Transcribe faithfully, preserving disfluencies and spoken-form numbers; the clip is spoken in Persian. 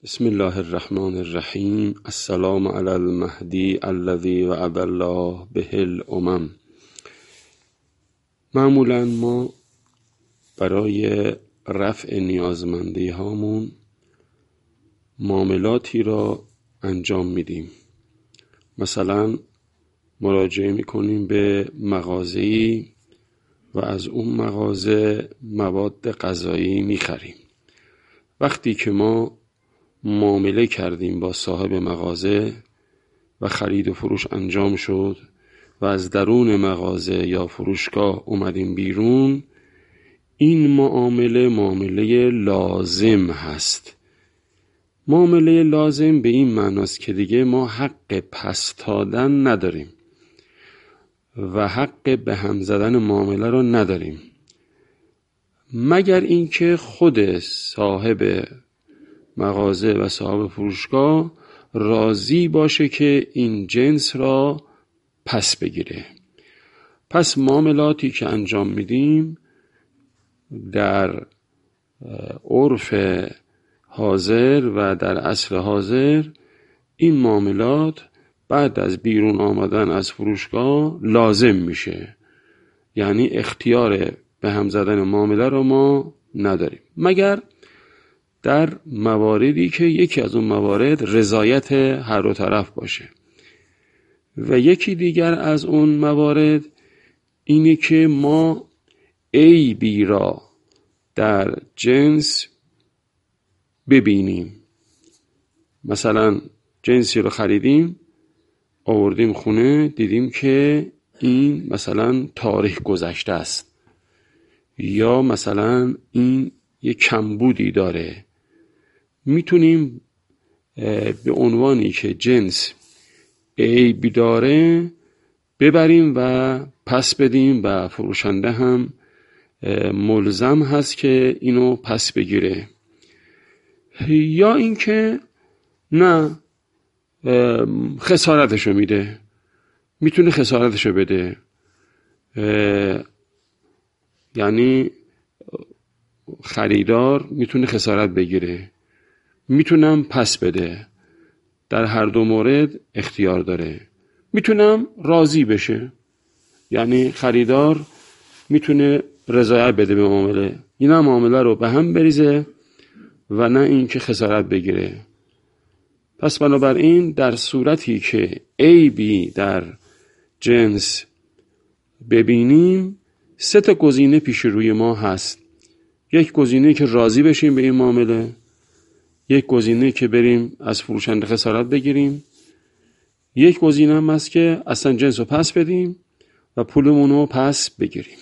بسم الله الرحمن الرحیم. السلام علی المهدی الذی وعد الله به الامم. معمولا ما برای رفع نیازمندی هامون معاملاتی را انجام میدیم. مثلا مراجعه میکنیم به مغازه‌ای و از اون مغازه مواد غذایی میخریم. وقتی که ما معامله کردیم با صاحب مغازه و خرید و فروش انجام شد و از درون مغازه یا فروشگاه اومدیم بیرون، این معامله معامله لازم هست. معامله لازم به این معناست که دیگه ما حق پس دادن نداریم و حق به هم زدن معامله رو نداریم، مگر اینکه خود صاحب مغازه و صاحب فروشگاه راضی باشه که این جنس را پس بگیره. پس معاملاتی که انجام میدیم در عرف حاضر و در عصر حاضر، این معاملات بعد از بیرون آمدن از فروشگاه لازم میشه، یعنی اختیار به هم زدن معامله رو ما نداریم، مگر در مواردی که یکی از اون موارد رضایت هر دو طرف باشه و یکی دیگر از اون موارد اینه که ما عیبی را در جنس ببینیم. مثلا جنسی رو خریدیم، آوردیم خونه، دیدیم که این مثلا تاریخ گذشته است یا مثلا این یک کمبودی داره. میتونیم به عنوانی که جنس عیبی داره ببریم و پس بدیم و فروشنده هم ملزم هست که اینو پس بگیره. یا اینکه نه، خسارتشو میده، میتونه خسارتشو بده، یعنی خریدار میتونه خسارت بگیره، میتونم پس بده. در هر دو مورد اختیار داره. میتونم راضی بشه، یعنی خریدار میتونه رضایت بده به معامله، این هم معامله رو به هم بریزه و نه اینکه خسارت بگیره. پس بنابراین در صورتی که عیبی در جنس ببینیم، سه تا گزینه پیش روی ما هست. یک گزینه که راضی بشیم به این معامله، یک گزینه که بریم از فروشنده خسارت بگیریم، یک گزینه هم هست که اصلا جنس رو پس بدیم و پولمون رو پس بگیریم.